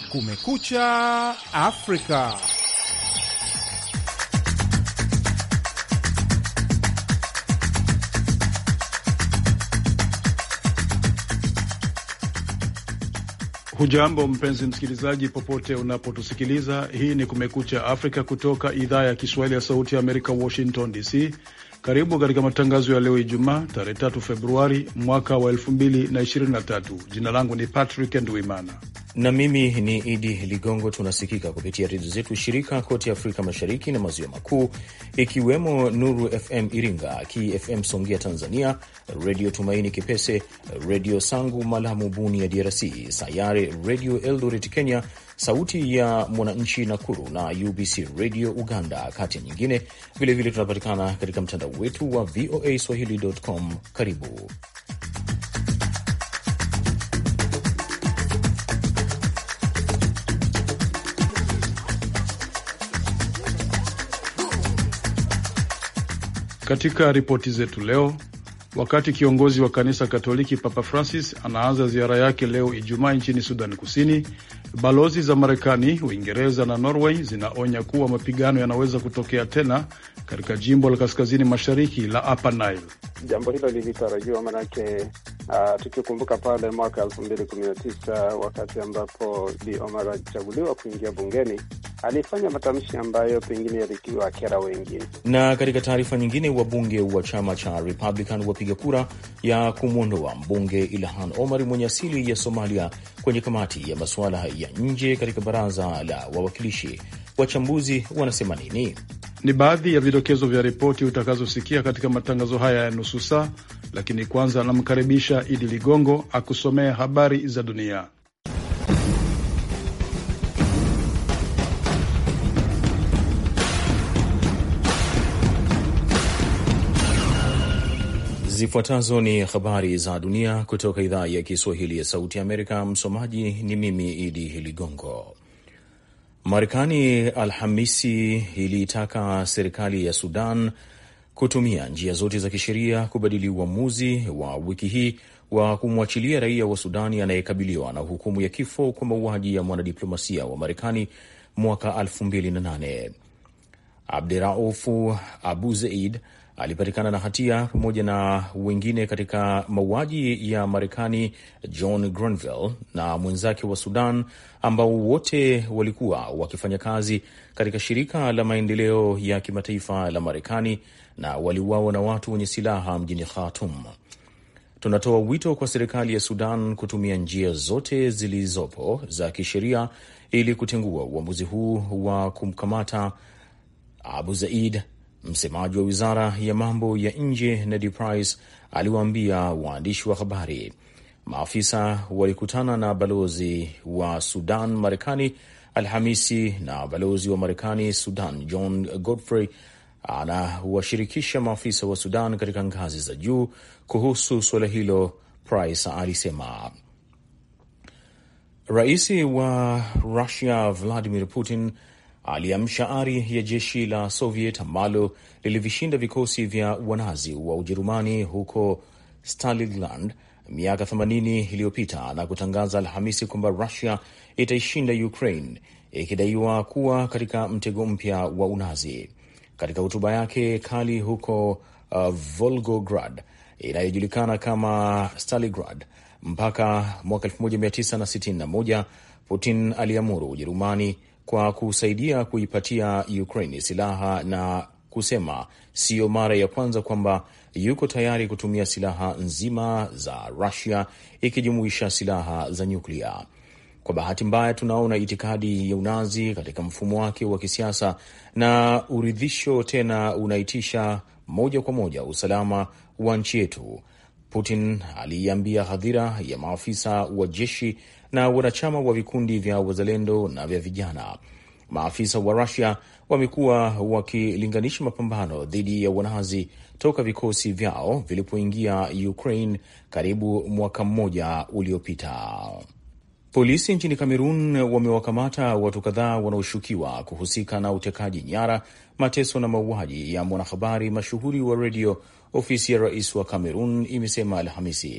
Kumekucha Afrika. Hujambo mpenzi msikilizaji, popote unapotusikiliza. Hii ni Kumekucha Afrika kutoka idhaa ya Kiswahili ya Sauti ya Amerika, Washington DC. Karibu katika matangazo ya leo Ijumaa, tarehe 3 Februari mwaka wa 2023. Jina langu ni Patrick Ndwimana na mimi ni Idi Ligongo. Tunasikika kupitia redio zetu shirika kote Afrika Mashariki na Maziwa Makuu, ikiwemo Nuru FM Iringa, KFM Songea Tanzania, Redio Tumaini Kipese, Redio Sangu Malamu Buni ya DRC, Sayare Redio Eldoret Kenya, Sauti ya Mwananchi Nakuru na UBC Radio Uganda, kati ya nyingine. Vilevile tunapatikana katika mtandao wetu wa VOA Swahili.com. Karibu. Katika ripoti zetu leo, wakati kiongozi wa kanisa Katoliki Papa Francis anaanza ziara yake leo Ijumaa nchini Sudan Kusini, balozi za Marekani, Uingereza na Norway zinaonya kuwa mapigano yanaweza kutokea tena katika jimbo la kaskazini mashariki la Upper Nile. Jambo hilo lilitarajiwa, manake tukikumbuka pale mwaka 2019 wakati ambapo Bi Omar alichaguliwa kuingia bungeni, alifanya matamshi ambayo pengine yalikiwa kera wengine. Na katika taarifa nyingine, wabunge wa chama cha Republican wapiga kura ya kumwondoa mbunge Ilhan Omar mwenye asili ya Somalia kwenye kamati ya masuala ya nje katika baraza la wawakilishi. Wachambuzi wanasema nini? Ni baadhi ya vidokezo vya ripoti utakazosikia katika matangazo haya ya nusu saa, lakini kwanza namkaribisha Idi Ligongo akusomea habari za dunia. Zifuatazo ni habari za dunia kutoka idhaa ya Kiswahili ya Sauti ya Amerika. Msomaji ni mimi Idi Ligongo. Marekani Alhamisi iliitaka serikali ya Sudan kutumia njia zote za kisheria kubadili uamuzi wa wiki hii wa kumwachilia raia wa Sudani anayekabiliwa na hukumu ya kifo kwa mauaji ya mwanadiplomasia wa Marekani mwaka 2008. Abderaufu Abu Zeid alipatikana na hatia pamoja na wengine katika mauaji ya Marekani John Grenfell na mwenzake wa Sudan, ambao wote walikuwa wakifanya kazi katika shirika la maendeleo ya kimataifa la Marekani na waliuawa na watu wenye silaha mjini Khartoum. Tunatoa wito kwa serikali ya Sudan kutumia njia zote zilizopo za kisheria ili kutengua uamuzi huu wa kumkamata Abu Zeid. Msemaji wa wizara ya mambo ya nje Ned Price aliwaambia waandishi wa habari. Maafisa walikutana na balozi wa Sudan Marekani Alhamisi na balozi wa Marekani Sudan John Godfrey anawashirikisha maafisa wa Sudan katika ngazi za juu kuhusu suala hilo, Price alisema. Rais wa Russia Vladimir Putin aliamsha ari ya jeshi la Soviet ambalo lilivishinda vikosi vya wanazi wa Ujerumani huko Stalingrad miaka 80 iliyopita na kutangaza Alhamisi kwamba Russia itaishinda Ukraine, ikidaiwa kuwa katika mtego mpya wa unazi. Katika hotuba yake kali huko Volgograd inayojulikana kama Stalingrad mpaka mwaka 1961, Putin aliamuru Ujerumani kwa kusaidia kuipatia Ukraine silaha na kusema siyo mara ya kwanza kwamba yuko tayari kutumia silaha nzima za Russia, ikijumuisha silaha za nyuklia. Kwa bahati mbaya, tunaona itikadi ya unazi katika mfumo wake wa kisiasa na uridhisho tena unaitisha moja kwa moja usalama wa nchi yetu, Putin aliiambia hadhira ya maafisa wa jeshi na wanachama wa vikundi vya wazalendo na vya vijana. Maafisa wa Russia wamekuwa wakilinganisha mapambano dhidi ya wanazi toka vikosi vyao vilipoingia Ukraine karibu mwaka mmoja uliopita. Polisi nchini Kamerun wamewakamata watu kadhaa wanaoshukiwa kuhusika na utekaji nyara, mateso na mauaji ya mwanahabari mashuhuri wa redio, ofisi ya rais wa Kamerun imesema Alhamisi.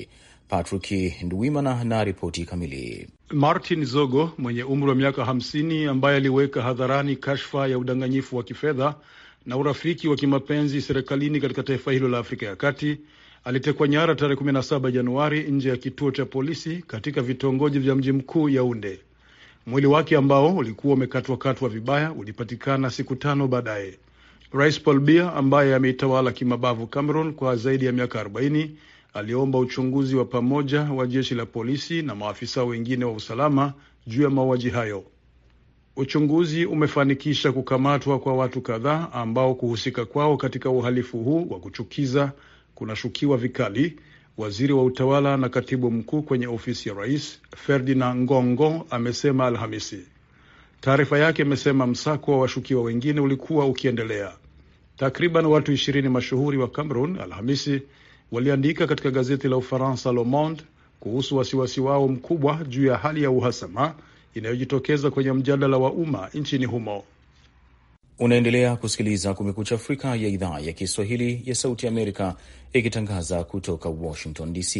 Patrick Nduwimana na ripoti kamili. Martin Zogo mwenye umri wa miaka 50 ambaye aliweka hadharani kashfa ya udanganyifu wa kifedha na urafiki wa kimapenzi serikalini katika taifa hilo la Afrika ya Kati alitekwa nyara tarehe 17 Januari nje ya kituo cha polisi katika vitongoji vya mji mkuu Yaounde. Mwili wake ambao ulikuwa umekatwa vibaya ulipatikana siku 5 baadaye. Rais Paul Biya ambaye ameitawala kimabavu Cameroon kwa zaidi ya miaka 40 aliomba uchunguzi wa pamoja wa jeshi la polisi na maafisa wengine wa usalama juu ya mauaji hayo. Uchunguzi umefanikisha kukamatwa kwa watu kadhaa ambao kuhusika kwao katika uhalifu huu wa kuchukiza kunashukiwa vikali, waziri wa utawala na katibu mkuu kwenye ofisi ya rais Ferdinand Ngongo amesema Alhamisi. Taarifa yake imesema msako wa washukiwa wengine ulikuwa ukiendelea. Takriban watu 20 mashuhuri wa Cameroon Alhamisi waliandika katika gazeti la Ufaransa Le Monde kuhusu wasiwasi wao mkubwa juu ya hali ya uhasama inayojitokeza kwenye mjadala wa umma nchini humo. Unaendelea kusikiliza Kumekucha Afrika ya idhaa ya Kiswahili ya Sauti Amerika ikitangaza kutoka Washington DC.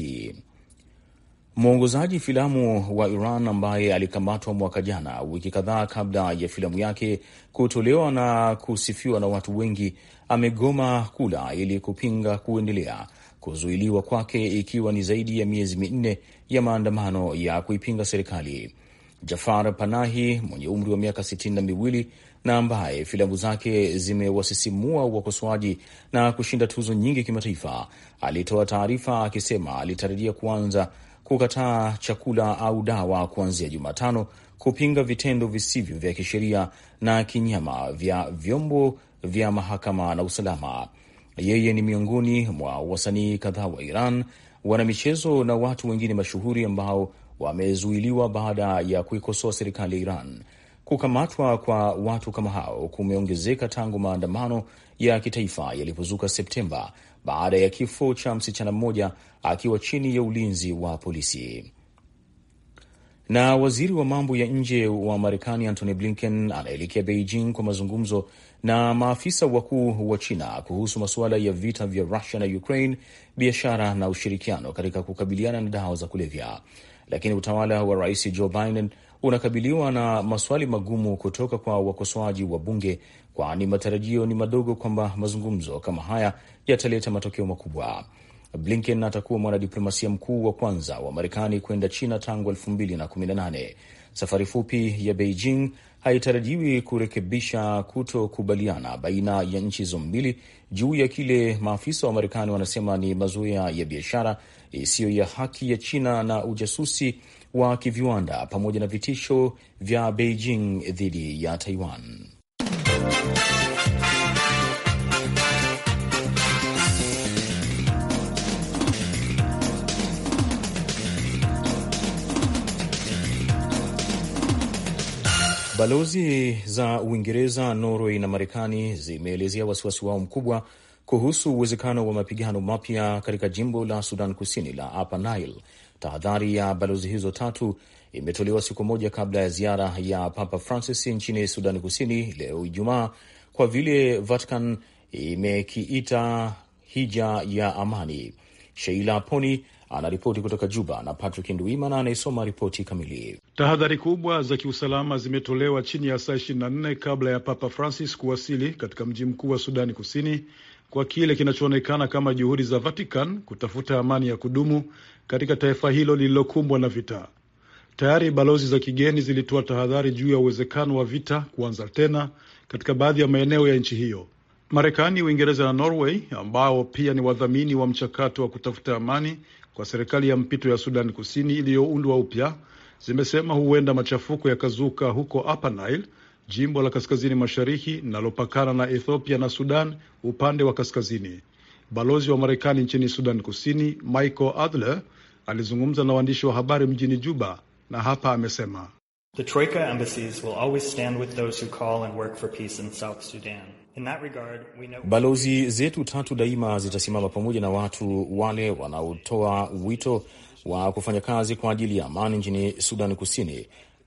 Mwongozaji filamu wa Iran ambaye alikamatwa mwaka jana, wiki kadhaa kabla ya filamu yake kutolewa na kusifiwa na watu wengi, amegoma kula ili kupinga kuendelea kuzuiliwa kwake, ikiwa ni zaidi ya miezi 4 ya maandamano ya kuipinga serikali. Jafar Panahi mwenye umri wa miaka 62 na ambaye filamu zake zimewasisimua wakosoaji na kushinda tuzo nyingi kimataifa, alitoa taarifa akisema alitarajia kuanza kukataa chakula au dawa kuanzia Jumatano, kupinga vitendo visivyo vya kisheria na kinyama vya vyombo vya mahakama na usalama. Yeye ni miongoni mwa wasanii kadhaa wa Iran, wanamichezo na watu wengine mashuhuri ambao wamezuiliwa baada ya kuikosoa serikali ya Iran. Kukamatwa kwa watu kama hao kumeongezeka tangu maandamano ya kitaifa yalipozuka Septemba baada ya kifo cha msichana mmoja akiwa chini ya ulinzi wa polisi. Na waziri wa mambo ya nje wa Marekani Antony Blinken anaelekea Beijing kwa mazungumzo na maafisa wakuu wa China kuhusu masuala ya vita vya Russia na Ukraine, biashara na ushirikiano katika kukabiliana na dawa za kulevya. Lakini utawala wa Rais Joe Biden unakabiliwa na maswali magumu kutoka kwa wakosoaji wa bunge, kwani matarajio ni madogo kwamba mazungumzo kama haya yataleta matokeo makubwa. Blinken atakuwa mwanadiplomasia mkuu wa kwanza wa Marekani kwenda China tangu 2018. Safari fupi ya Beijing haitarajiwi kurekebisha kutokubaliana baina ya nchi hizo mbili juu ya kile maafisa wa Marekani wanasema ni mazoea ya biashara isiyo ya haki ya China na ujasusi wa kiviwanda pamoja na vitisho vya Beijing dhidi ya Taiwan. Balozi za Uingereza, Norway na Marekani zimeelezea wasiwasi wao mkubwa kuhusu uwezekano wa mapigano mapya katika jimbo la Sudan Kusini la Upper Nile. Tahadhari ya balozi hizo tatu imetolewa siku moja kabla ya ziara ya Papa Francis nchini Sudan Kusini leo Ijumaa, kwa vile Vatican imekiita hija ya amani. Sheila Poni anaripoti kutoka Juba na Patrick Nduwimana anayesoma ripoti kamili. Tahadhari kubwa za kiusalama zimetolewa chini ya saa 24 kabla ya Papa Francis kuwasili katika mji mkuu wa Sudani Kusini kwa kile kinachoonekana kama juhudi za Vatican kutafuta amani ya kudumu katika taifa hilo lililokumbwa na vita. Tayari balozi za kigeni zilitoa tahadhari juu ya uwezekano wa vita kuanza tena katika baadhi ya maeneo ya nchi hiyo. Marekani, Uingereza na Norway, ambao pia ni wadhamini wa mchakato wa kutafuta amani kwa serikali ya mpito ya Sudan Kusini iliyoundwa upya, zimesema huenda machafuko yakazuka huko Upper Nile, jimbo la kaskazini mashariki linalopakana na Ethiopia na Sudan upande wa kaskazini. Balozi wa Marekani nchini Sudan Kusini, Michael Adler, alizungumza na waandishi wa habari mjini Juba na hapa amesema: The Troika embassies will always stand with those who call and work for peace in South Sudan. In that regard, we know... Balozi zetu tatu daima zitasimama pamoja na watu wale wanaotoa wito wa kufanya kazi kwa ajili ya amani nchini Sudan Kusini.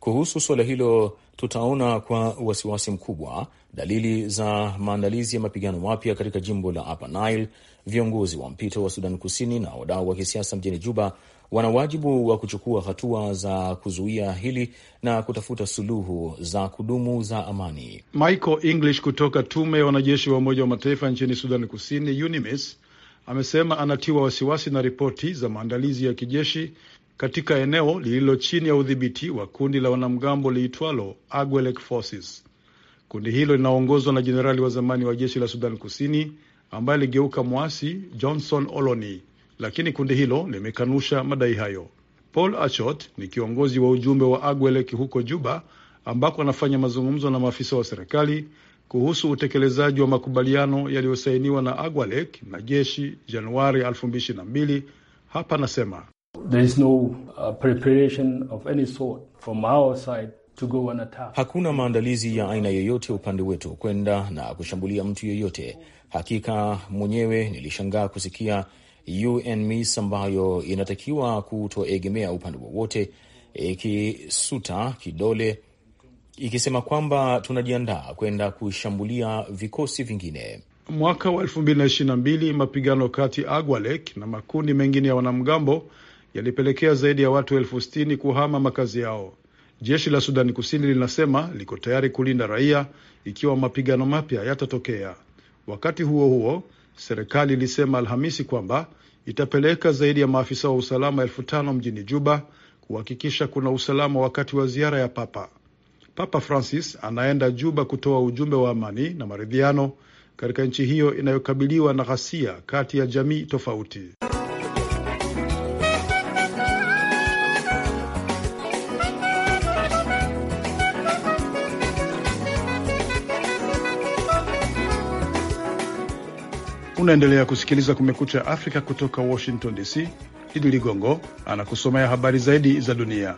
Kuhusu suala hilo, tutaona kwa wasiwasi mkubwa dalili za maandalizi ya mapigano mapya katika jimbo la Upper Nile. Viongozi wa mpito wa Sudan Kusini na wadau wa kisiasa mjini Juba wana wajibu wa kuchukua hatua za kuzuia hili na kutafuta suluhu za kudumu za amani. Michael English kutoka tume ya wanajeshi wa Umoja wa Mataifa nchini Sudan Kusini, UNMISS, amesema anatiwa wasiwasi na ripoti za maandalizi ya kijeshi katika eneo lililo chini ya udhibiti wa kundi la wanamgambo liitwalo Agwelek Forces. Kundi hilo linaongozwa na jenerali wa zamani wa jeshi la Sudan Kusini ambaye aligeuka mwasi Johnson Oloni, lakini kundi hilo limekanusha madai hayo. Paul Achot ni kiongozi wa ujumbe wa Agwelek huko Juba, ambako anafanya mazungumzo na maafisa wa serikali kuhusu utekelezaji wa makubaliano yaliyosainiwa na Agwelek na jeshi Januari 2022. Hapa anasema there is no preparation of any sort from our side to go and attack. Hakuna maandalizi ya aina yoyote upande wetu kwenda na kushambulia mtu yoyote. Hakika mwenyewe nilishangaa kusikia UNMISS ambayo inatakiwa kutoegemea upande wowote ikisuta kidole ikisema kwamba tunajiandaa kwenda kushambulia vikosi vingine. Mwaka wa 2022 mapigano kati Agwelek na makundi mengine ya wanamgambo yalipelekea zaidi ya watu 60,000 kuhama makazi yao. Jeshi la Sudani Kusini linasema liko tayari kulinda raia ikiwa mapigano mapya yatatokea. Wakati huo huo, serikali ilisema Alhamisi kwamba itapeleka zaidi ya maafisa wa usalama 5,000 mjini Juba kuhakikisha kuna usalama wakati wa ziara ya Papa. Papa Francis anaenda Juba kutoa ujumbe wa amani na maridhiano katika nchi hiyo inayokabiliwa na ghasia kati ya jamii tofauti. Unaendelea kusikiliza Kumekucha Afrika kutoka Washington DC. Idi Ligongo anakusomea habari zaidi za dunia.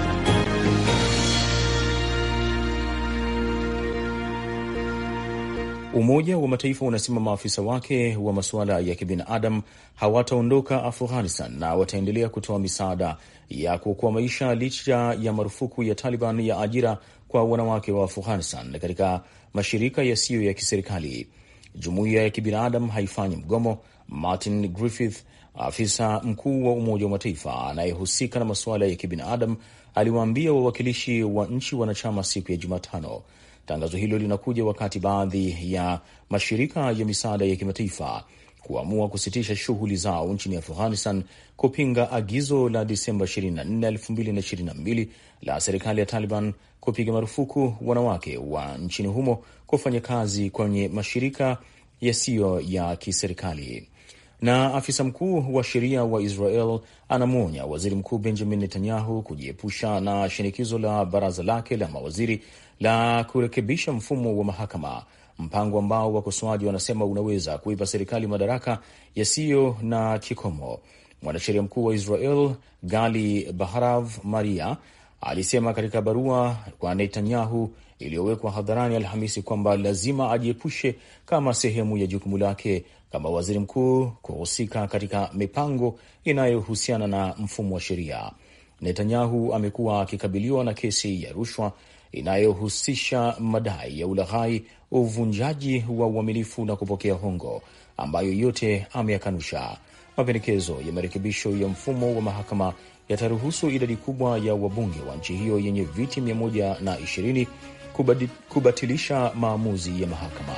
Umoja wa Mataifa unasema maafisa wake wa masuala ya kibinadamu hawataondoka Afghanistan na wataendelea kutoa misaada ya kuokoa maisha licha ya marufuku ya Taliban ya ajira kwa wanawake wa Afghanistan katika mashirika yasiyo ya kiserikali. Jumuiya ya kibinadamu haifanyi mgomo. Martin Griffith, afisa mkuu wa Umoja wa Mataifa anayehusika na masuala ya kibinadamu, aliwaambia wawakilishi wa nchi wanachama siku ya Jumatano. Tangazo hilo linakuja wakati baadhi ya mashirika ya misaada ya kimataifa kuamua kusitisha shughuli zao nchini Afghanistan kupinga agizo la Disemba 24, 2022 la serikali ya Taliban kupiga marufuku wanawake wa nchini humo kufanya kazi kwenye mashirika yasiyo ya kiserikali. Na afisa mkuu wa sheria wa Israel anamwonya waziri mkuu Benjamin Netanyahu kujiepusha na shinikizo la baraza lake la mawaziri la kurekebisha mfumo wa mahakama, mpango ambao wakosoaji wanasema unaweza kuipa serikali madaraka yasiyo na kikomo. Mwanasheria mkuu wa Israel Gali Baharav Maria alisema katika barua kwa Netanyahu iliyowekwa hadharani Alhamisi kwamba lazima ajiepushe kama sehemu ya jukumu lake kama waziri mkuu kuhusika katika mipango inayohusiana na mfumo wa sheria. Netanyahu amekuwa akikabiliwa na kesi ya rushwa inayohusisha madai ya ulaghai, uvunjaji wa uaminifu na kupokea hongo, ambayo yote ameyakanusha. Mapendekezo ya marekebisho ya mfumo wa mahakama yataruhusu idadi kubwa ya wabunge wa nchi hiyo yenye viti 120 kubatilisha maamuzi ya mahakama.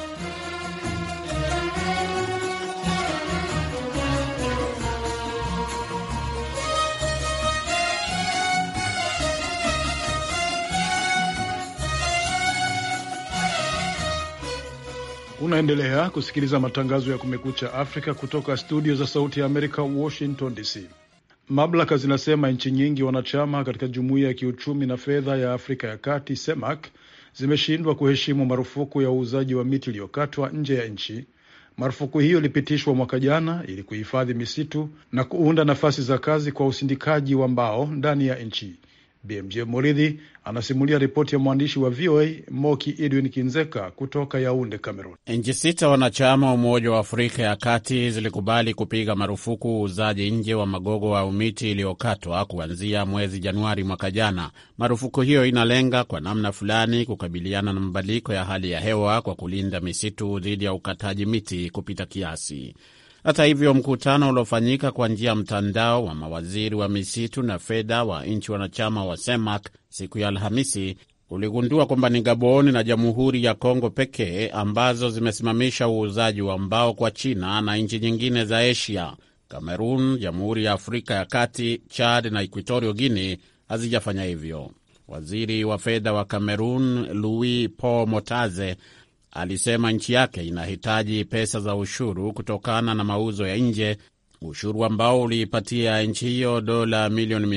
Unaendelea kusikiliza matangazo ya Kumekucha Afrika kutoka studio za Sauti ya Amerika, Washington DC. Mamlaka zinasema nchi nyingi wanachama katika Jumuiya ya Kiuchumi na Fedha ya Afrika ya Kati, CEMAC, zimeshindwa kuheshimu marufuku ya uuzaji wa miti iliyokatwa nje ya nchi. Marufuku hiyo ilipitishwa mwaka jana ili kuhifadhi misitu na kuunda nafasi za kazi kwa usindikaji wa mbao ndani ya nchi. BMJ Moridhi anasimulia ripoti ya mwandishi wa VOA Moki Edwin Kinzeka kutoka Yaounde, Cameroon. Nchi 6 wanachama wa Umoja wa Afrika ya Kati zilikubali kupiga marufuku uuzaji nje wa magogo au miti iliyokatwa kuanzia mwezi Januari mwaka jana. Marufuku hiyo inalenga kwa namna fulani kukabiliana na mabadiliko ya hali ya hewa kwa kulinda misitu dhidi ya ukataji miti kupita kiasi. Hata hivyo, mkutano uliofanyika kwa njia ya mtandao wa mawaziri wa misitu na fedha wa nchi wanachama wa CEMAC siku ya Alhamisi uligundua kwamba ni Gabon na Jamhuri ya Kongo pekee ambazo zimesimamisha uuzaji wa mbao kwa China na nchi nyingine za Asia. Cameroon, Jamhuri ya Afrika ya Kati, Chad na Equatorial Guinea hazijafanya hivyo. Waziri wa fedha wa Cameroon, Louis Paul Motaze, alisema nchi yake inahitaji pesa za ushuru kutokana na mauzo ya nje, ushuru ambao uliipatia nchi hiyo dola milioni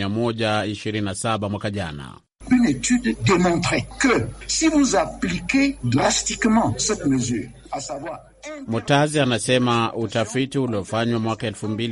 127 mwaka jana. Une étude démontrait que si vous appliquez drastiquement cette mesure, à savoir Motazi anasema utafiti uliofanywa mwaka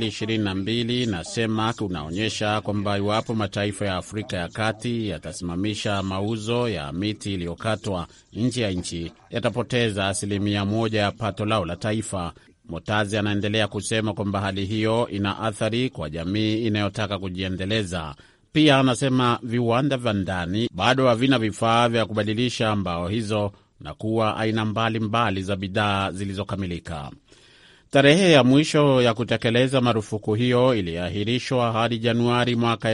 2022 na CEMAC unaonyesha kwamba iwapo mataifa ya Afrika ya Kati yatasimamisha mauzo ya miti iliyokatwa nje ya nchi, yatapoteza 1% ya pato lao la taifa. Motazi anaendelea kusema kwamba hali hiyo ina athari kwa jamii inayotaka kujiendeleza. Pia anasema viwanda vya ndani bado havina vifaa vya kubadilisha mbao hizo na kuwa aina mbalimbali za bidhaa zilizokamilika. Tarehe ya mwisho ya kutekeleza marufuku hiyo iliahirishwa hadi Januari mwaka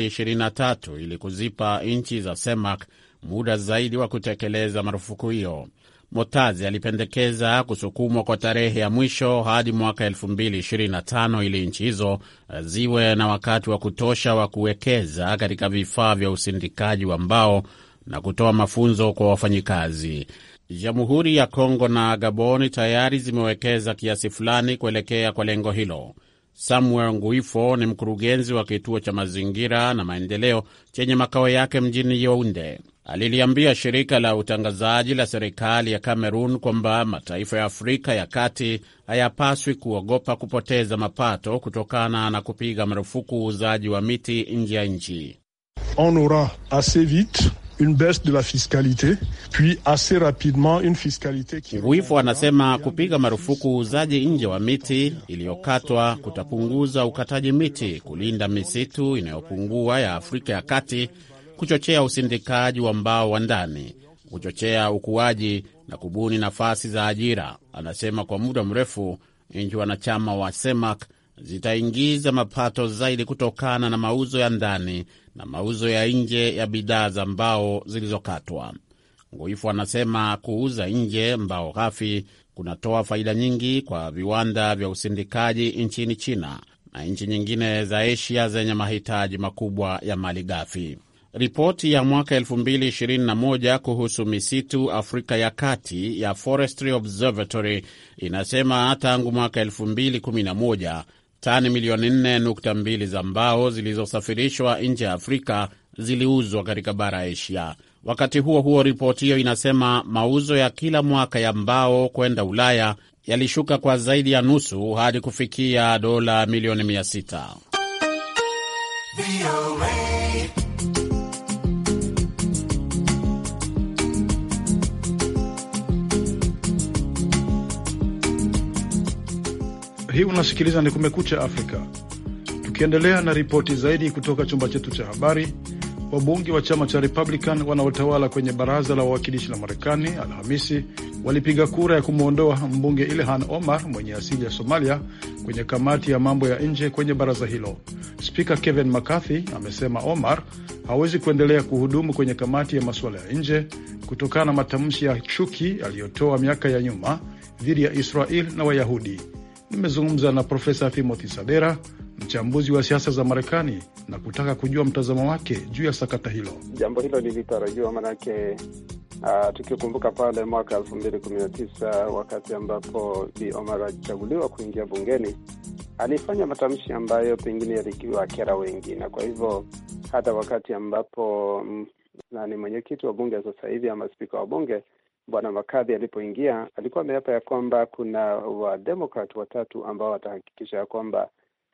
2023 ili kuzipa nchi za CEMAC muda zaidi wa kutekeleza marufuku hiyo. Motazi alipendekeza kusukumwa kwa tarehe ya mwisho hadi mwaka 2025 ili nchi hizo ziwe na wakati wa kutosha wa kuwekeza katika vifaa vya usindikaji wa mbao na kutoa mafunzo kwa wafanyikazi. Jamhuri ya Kongo na Gabon tayari zimewekeza kiasi fulani kuelekea kwa lengo hilo. Samuel Nguifo ni mkurugenzi wa kituo cha mazingira na maendeleo chenye makao yake mjini Yaounde. Aliliambia shirika la utangazaji la serikali ya Cameroon kwamba mataifa ya Afrika ya Kati hayapaswi kuogopa kupoteza mapato kutokana na kupiga marufuku uuzaji wa miti nje ya nchi. On aura assez vite une baisse de la fiscalité, puis assez rapidement une fiscalité qui... Nguifo anasema kupiga marufuku uuzaji nje wa miti iliyokatwa kutapunguza ukataji miti, kulinda misitu inayopungua ya Afrika ya Kati, kuchochea usindikaji wa mbao wa ndani, kuchochea ukuaji na kubuni nafasi za ajira. Anasema kwa muda mrefu nchi wanachama wa CEMAC zitaingiza mapato zaidi kutokana na mauzo ya ndani na mauzo ya nje ya bidhaa za mbao zilizokatwa. Nguifu anasema kuuza nje mbao ghafi kunatoa faida nyingi kwa viwanda vya usindikaji nchini China na nchi nyingine za Asia zenye mahitaji makubwa ya mali ghafi. Ripoti ya mwaka 2021 kuhusu misitu Afrika ya Kati ya Forestry Observatory inasema tangu mwaka 2011 tani milioni 4.2 za mbao zilizosafirishwa nje ya Afrika ziliuzwa katika bara Asia. Wakati huo huo, ripoti hiyo inasema mauzo ya kila mwaka ya mbao kwenda Ulaya yalishuka kwa zaidi ya nusu hadi kufikia dola milioni 600. Hii unasikiliza ni Kumekucha Afrika. Tukiendelea na ripoti zaidi kutoka chumba chetu cha habari, wabunge wa chama cha Republican wanaotawala kwenye baraza la wawakilishi la Marekani Alhamisi walipiga kura ya kumwondoa mbunge Ilhan Omar mwenye asili ya Somalia kwenye kamati ya mambo ya nje kwenye baraza hilo. Spika Kevin McCarthy amesema Omar hawezi kuendelea kuhudumu kwenye kamati ya masuala ya nje kutokana na matamshi ya chuki aliyotoa miaka ya nyuma dhidi ya Israel na Wayahudi. Nimezungumza na Profesa Timothy Sadera, mchambuzi wa siasa za Marekani, na kutaka kujua mtazamo wake juu ya sakata hilo. Jambo hilo lilitarajiwa, manake tukikumbuka pale mwaka 2019 wakati ambapo Bi Omar alichaguliwa kuingia bungeni, alifanya matamshi ambayo pengine yalikiwa kera wengi, na kwa hivyo hata wakati ambapo ni mwenyekiti wa bunge sasa hivi ama spika wa bunge Bwana McCarthy alipoingia, alikuwa ameapa ya kwamba kuna wa Democrat watatu ambao watahakikisha kwamba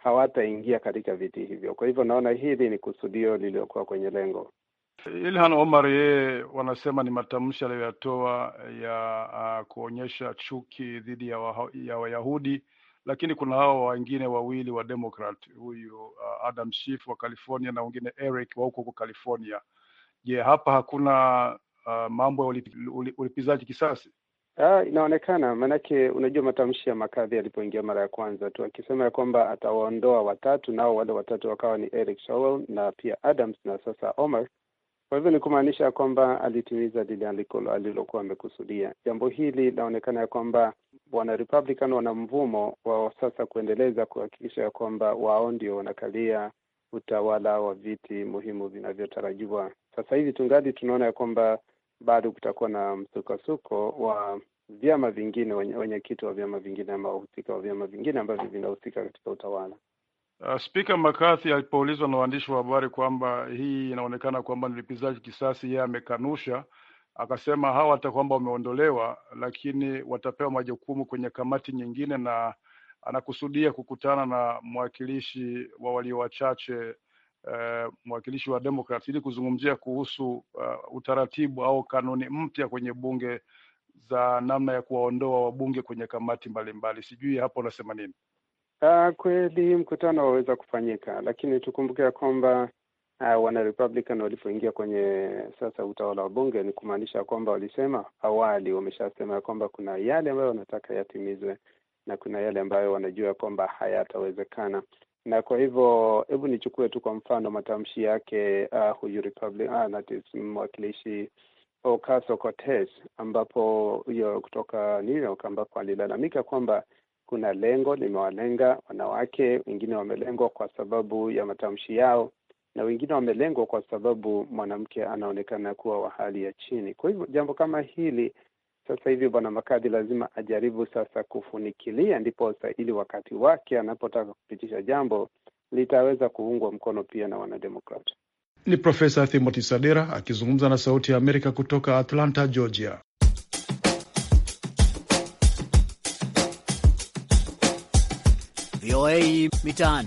hawataingia katika viti hivyo. Kwa hivyo naona hili ni kusudio lililokuwa kwenye lengo. Ilhan Omar yeye wanasema ni matamshi aliyoyatoa ya kuonyesha chuki dhidi ya Wayahudi, lakini kuna hao wengine wawili wa Democrat, huyu Adam Schiff wa California na wengine Eric wa huko California. Je, hapa hakuna mambo ya ulipizaji kisasi? Inaonekana, manake unajua matamshi ya McCarthy alipoingia mara ya kwanza tu akisema ya kwamba atawaondoa watatu, nao wale watatu wakawa ni Eric Swalwell na pia Adams na sasa Omar. Kwa hivyo ni kumaanisha kwamba alitimiza lile alilokuwa amekusudia. Jambo hili linaonekana ya kwamba wana Republican wana mvumo wa sasa kuendeleza kuhakikisha ya kwamba wao ndio wanakalia utawala wa viti muhimu vinavyotarajiwa. Sasa hivi tungali tunaona ya kwamba bado kutakuwa na msukosuko wa vyama vingine, wenyekiti wa vyama vingine ama wahusika wa vyama vingine ambavyo vinahusika katika utawala. Speaker McCarthy alipoulizwa na waandishi wa habari kwamba hii inaonekana kwamba ni lipizaji kisasi, yeye amekanusha, akasema hawa hata kwamba wameondolewa lakini watapewa majukumu kwenye kamati nyingine, na anakusudia kukutana na mwakilishi wa walio wachache, mwakilishi wa Democrats ili kuzungumzia kuhusu utaratibu au kanuni mpya kwenye bunge za namna ya kuwaondoa wabunge kwenye kamati mbalimbali. Sijui hapo unasema nini? Kweli mkutano waweza kufanyika, lakini tukumbuke kwamba wana Republican walipoingia kwenye sasa utawala wa bunge ni kumaanisha kwamba walisema awali, wameshasema kwamba kuna yale ambayo wanataka yatimizwe na kuna yale ambayo wanajua kwamba hayatawezekana. Na kwa hivyo hebu nichukue tu kwa mfano matamshi yake huyu Republican mwakilishi Ocasio-Cortez, ambapo hiyo kutoka New York, ambapo alilalamika kwamba kuna lengo limewalenga wanawake, wengine wamelengwa kwa sababu ya matamshi yao na wengine wamelengwa kwa sababu mwanamke anaonekana kuwa wa hali ya chini. Kwa hivyo jambo kama hili sasa hivi bwana McCarthy lazima ajaribu sasa kufunikilia, ndipo ili wakati wake anapotaka kupitisha jambo litaweza kuungwa mkono pia na wanademokrat. Ni Profesa Timothy Sadera akizungumza na Sauti ya Amerika kutoka Atlanta, Georgia. VOA Mitaani.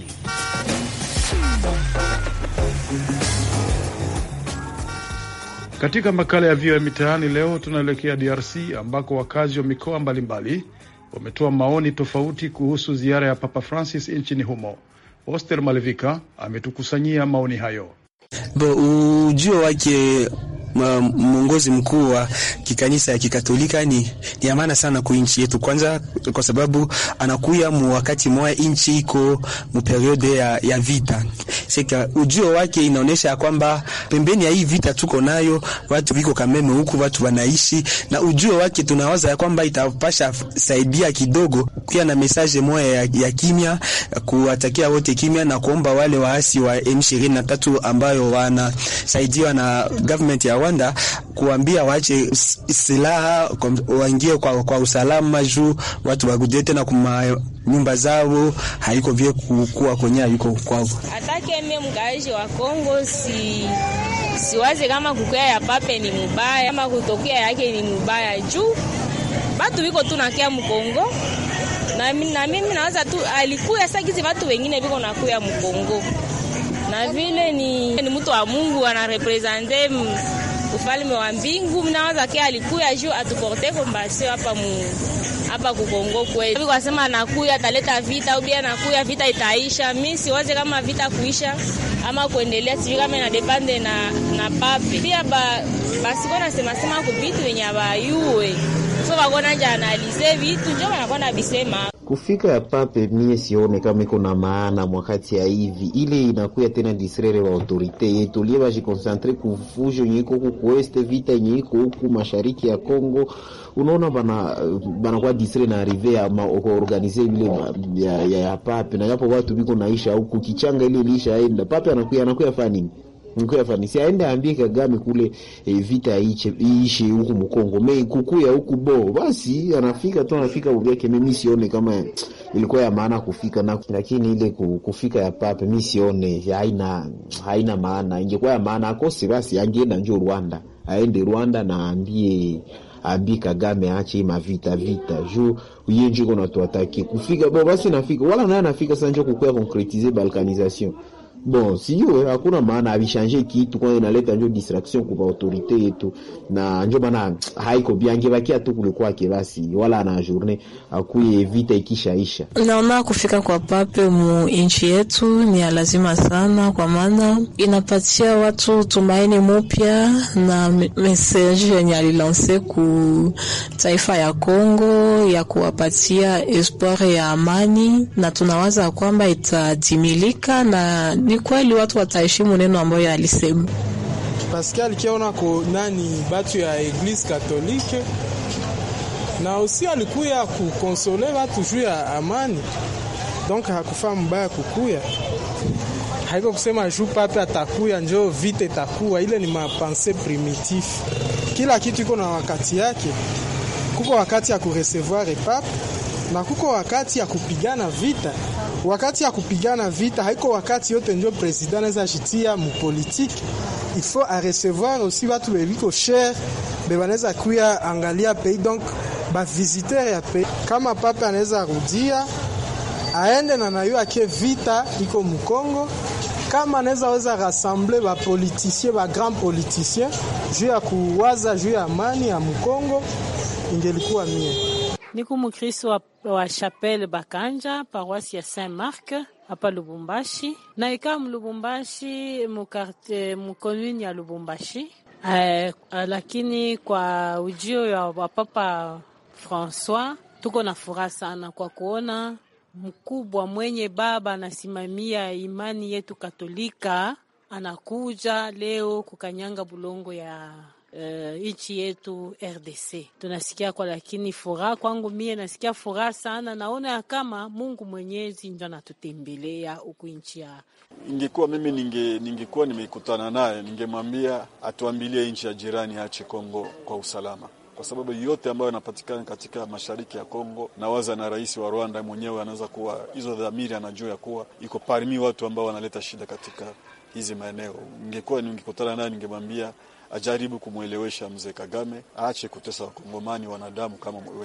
Katika makala ya VOA Mitaani leo tunaelekea DRC ambako wakazi wa mikoa mbalimbali wametoa maoni tofauti kuhusu ziara ya Papa Francis nchini humo. Oster Malevika ametukusanyia maoni hayo. Ujio wake mwongozi mkuu wa kikanisa ya Kikatolika ni maana sana kwa nchi yetu, kwanza kwa sababu anakuya wakati mwa nchi iko mu periode ya vita. Sika ujio wake inaonesha kwamba pembeni ya hii vita tuko nayo watu viko kameme huku watu wanaishi, na ujio wake tunawaza ya kwamba itapasha saidia kidogo pia na message moja ya kimya, kuwatakia wote kimya na kuomba wale waasi wa M23 ambayo wanasaidiwa na government ya Rwanda kuambia waache silaha, waingie kwa usalama juu watu wagudie tena kuma nyumba zao, haiko vile kukua kwenye yuko kwao. Atake mimi mgaaji wa Kongo siwaze kama kukia ya pape ni mbaya kama kutokea yake ni mbaya, juu watu wiko tunakia mkongo na mimi nawaza tu alikuya sakizi watu wengine biko nakuya mkongo na vile ni mtu wa Mungu anarepresente ufalme wa mbingu. Mnawaza kia alikuya juu atuporte kombasio hapa kukongo kwetu. Kwa sema anakuya ataleta vita au bia anakuya vita itaisha. Mimi siwaze kama vita kuisha ama kuendelea, sivyo kama ina depende na pape. Pia basi kuna sema kubitu wenye abayue. So bagona ja analize vitu ndio wanakwenda bisema. Kufika ya pape mie sione kama iko na maana mwakati ya hivi. Ile inakuya tena distraire wa autorite yetu. Lieba jikonsantre kufujo nyiko kukueste vita nyiko huku mashariki ya Kongo. Unaona bana kwa distraire na arrive ya organize vile ya pape. Na yapo watu biko naisha huku kichanga ile lisha aenda. Pape anakuya fani. Mkuya fani. Si aende ambie Kagame kule vita iishe huku mkongo. Me kukuya huku bo. Basi anafika uvyake. Mimi sione kama ilikuwa ya maana kufika na, lakini ile kufika ya pape mimi sione haina maana. Ingekuwa ya maana akose basi angeenda njoo Rwanda. Aende Rwanda na abi Kagame aache vita juu uyenje kona tuatake kufika bon basi nafika wala naye nafika sanje kukuya concretiser balkanisation. Bon, sijue hakuna maana abishanje kitu kwa inaleta njo distraction kwa autorite yetu na njo maana haiko biange bakia tu kulikuwa kibasi wala na journée akuye vita ikishaisha. Naona kufika kwa pape mu inchi yetu ni lazima sana, kwa maana inapatia watu tumaini mpya na message yenye alilanse ku taifa ya Kongo ya kuwapatia espoir ya amani, na tunawaza kwamba itatimilika na ni kweli watu wataheshimu neno ambayo alisema. Pascal kiona ko nani batu ya Eglise Katolike na usi alikuya kukonsole watu juu ya amani, donc hakufa mbaya kukuya. Haiko kusema juu pape atakuya njo vite itakuwa, ile ni mapense primitif. Kila kitu iko na wakati yake. Kuko wakati ya kurecevoir pape na kuko wakati ya kupigana vita. Wakati ya kupigana vita haiko wakati yote ndio president anaweza jitia mu politique. Il faut à recevoir aussi watu bebiko cher bebaneza kuya angalia pays, donc ba visiteur ya pays. Kama pape anaweza rudia aende na nayo ake vita iko mu Kongo, kama anaweza weza rassembler ba politiciens, ba grand politiciens juu ya kuwaza juu ya amani ya mu Kongo, ingelikuwa mie. Niko mkristo wa Chapelle Bakanja, paroisse ya Saint-Marc hapa Lubumbashi. Na ika Lubumbashi mu commune ya Lubumbashi. Lakini kwa ujio wa Papa François tuko na furaha sana kwa kuona mkubwa mwenye baba anasimamia imani yetu Katolika anakuja leo kukanyanga bulongo ya nchi yetu RDC. Tunasikia kwa, lakini furaha kwangu mie nasikia furaha sana, naona kama Mungu Mwenyezi ndio anatutembelea huku nchi ya. Ingekuwa mimi ningekuwa nimekutana naye, ningemwambia atuambilie nchi ya jirani aache Kongo kwa usalama, kwa sababu yote ambayo yanapatikana katika mashariki ya Kongo, nawaza na rais wa Rwanda mwenyewe anaweza kuwa hizo dhamiri anajua ya kuwa iko parmi watu ambao wanaleta shida katika hizi maeneo. Ningekutana naye ningemwambia ajaribu kumuelewesha mzee Kagame aache kutesa wakongomani wanadamu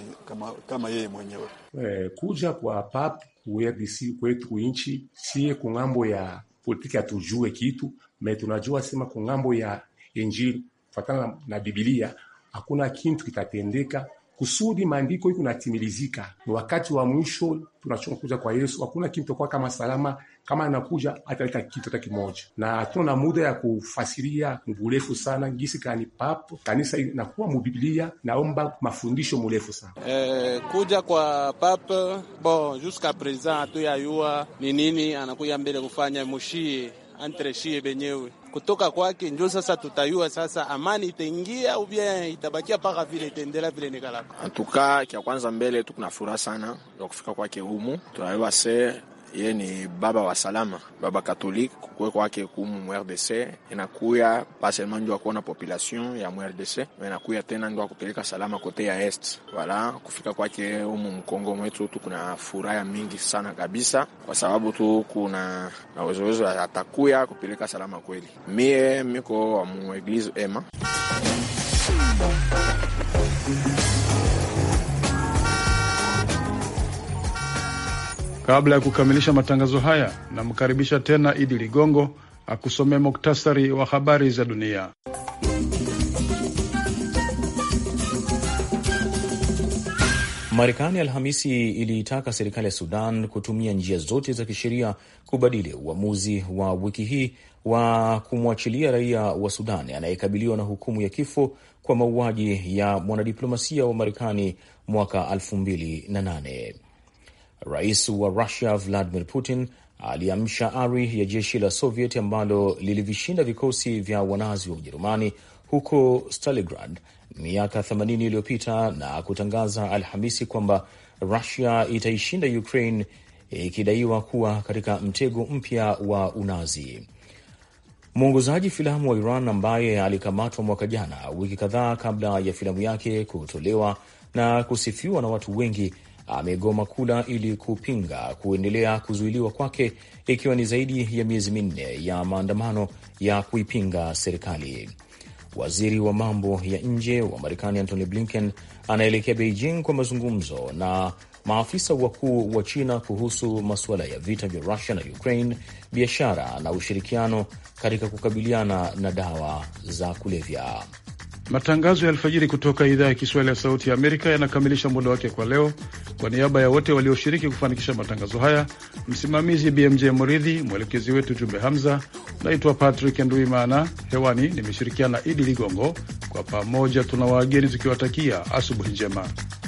kama yeye mwenyewe. Kuja kwa pap RDC kwetu inchi sie kungambo ya politiki atujue kitu, me tunajua sema kungambo ya Injili fatana na Biblia hakuna kitu kitatendeka kusudi maandiko iko natimilizika. Ni wakati wa mwisho tunachonga kuja kwa Yesu, hakuna kitu kwa kama salama kama anakuja ataleta kitu hata kimoja, na tuna muda ya kufasiria mburefu sana ngisi kani papo kanisa inakuwa mu Biblia, naomba mafundisho murefu sana. Kuja kwa papa bon jusqu'à présent tu yayua ni nini anakuja mbele kufanya mushie entre shie benyewe kutoka kwake, ndio sasa tutayua sasa amani itaingia au bien itabakia paka vile itaendelea vile nikala. Antuka kia kwanza mbele tu kuna furaha sana ya kufika kwake humu. Tunayua yeye ni baba wa salama, baba Katoliki kukwe kwake humu mu RDC. Inakuya pas seulement ndio kuona population ya mu RDC, inakuya tena ndio kupeleka salama kote ya est. Wala kufika kwake humu Mkongo mwetu tu kuna furaha mingi sana kabisa, kwa sababu tu kuna na uwezo atakuya kupeleka salama kweli. Mie miko mu Eglise Emma. Kabla ya kukamilisha matangazo haya, namkaribisha tena Idi Ligongo akusomea muktasari wa habari za dunia. Marekani Alhamisi iliitaka serikali ya Sudan kutumia njia zote za kisheria kubadili uamuzi wa wiki hii wa kumwachilia raia wa Sudan anayekabiliwa na hukumu ya kifo kwa mauaji ya mwanadiplomasia wa Marekani mwaka 2008. Rais wa Russia Vladimir Putin aliamsha ari ya jeshi la Soviet ambalo lilivishinda vikosi vya wanazi wa Ujerumani huko Stalingrad miaka 80 iliyopita na kutangaza Alhamisi kwamba Russia itaishinda Ukraine, ikidaiwa kuwa katika mtego mpya wa unazi. Mwongozaji filamu wa Iran ambaye alikamatwa mwaka jana, wiki kadhaa kabla ya filamu yake kutolewa na kusifiwa na watu wengi, amegoma kula ili kupinga kuendelea kuzuiliwa kwake, ikiwa ni zaidi ya miezi minne ya maandamano ya kuipinga serikali. Waziri wa mambo ya nje wa Marekani Antony Blinken anaelekea Beijing kwa mazungumzo na maafisa wakuu wa China kuhusu masuala ya vita vya Russia na Ukraine, biashara na ushirikiano katika kukabiliana na dawa za kulevya. Matangazo ya alfajiri kutoka idhaa ya Kiswahili ya Sauti ya Amerika yanakamilisha muda wake kwa leo. Kwa niaba ya wote walioshiriki kufanikisha matangazo haya, msimamizi BMJ Moridhi, mwelekezi wetu Jumbe Hamza, naitwa Patrick Nduimana. Hewani nimeshirikiana Idi Ligongo. Kwa pamoja tuna wageni tukiwatakia asubuhi njema.